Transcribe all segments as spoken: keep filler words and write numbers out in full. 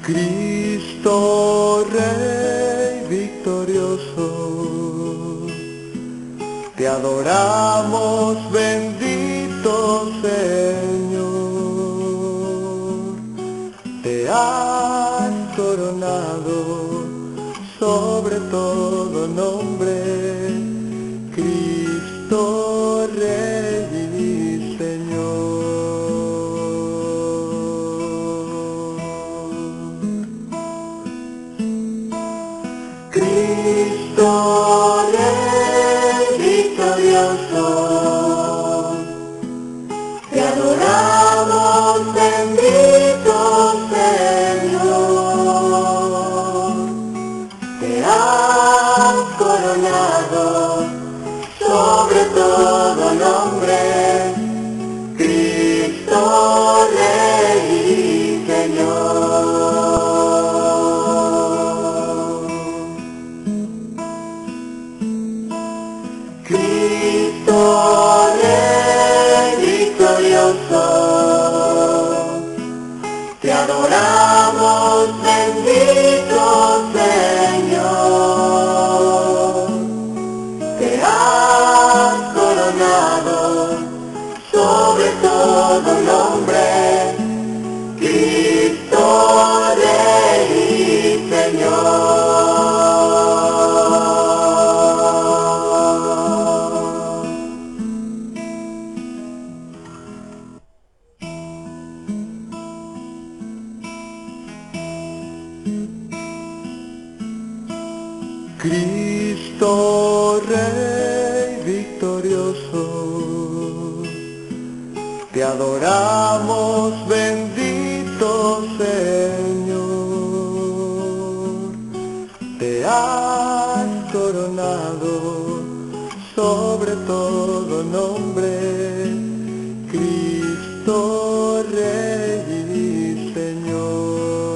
Cristo Rey victorioso, te adoramos, bendito Señor. Te has coronado sobre todo nombre, Cristo Rey y Señor. Cristo Rey victorioso, te adoramos, bendito Señor. Te has coronado sobre todo nombre, Cristo Rey y Señor. Cristo Rey victorioso, te adoramos, bendito Señor. Te has coronado sobre todo nombre, Cristo Rey y Señor. Cristo Rey victorioso, te adoramos, bendito Señor. Te has coronado sobre todo nombre, Cristo Rey y Señor.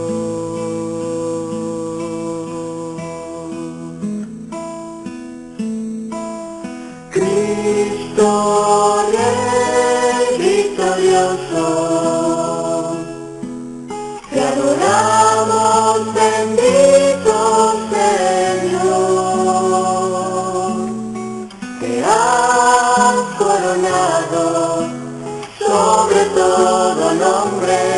Cristo Rey victorioso, te adoramos, bendito Señor. Te has coronado sobre todo nombre,